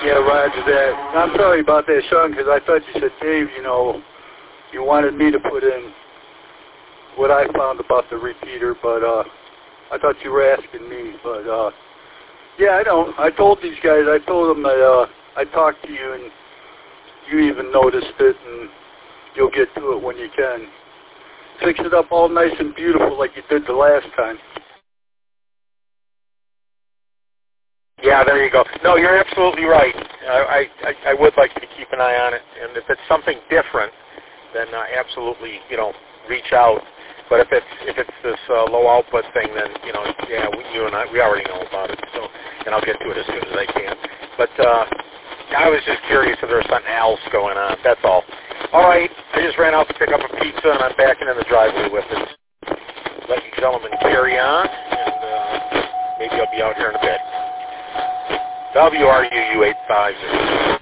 Yeah, roger that. I'm sorry about that, Sean, because I thought you said, Dave, you wanted me to put in what I found about the repeater, but I thought you were asking me. But, yeah, I don't. I told these guys, I told them that I talked to you, and you even noticed it, and you'll get to it when you can. Fix it up all nice and beautiful like you did the last time. Yeah, there you go. No, you're absolutely right. I would like to keep an eye on it, and if it's something different, then absolutely, reach out. But if it's this low output thing, then yeah, you and I, we already know about it. So, and I'll get to it as soon as I can. But I was just curious if there was something else going on. That's all. All right, I just ran out to pick up a pizza, and I'm backing in the driveway with it. Let you gentlemen carry on, and maybe I'll be out here in a bit. WRUU 850.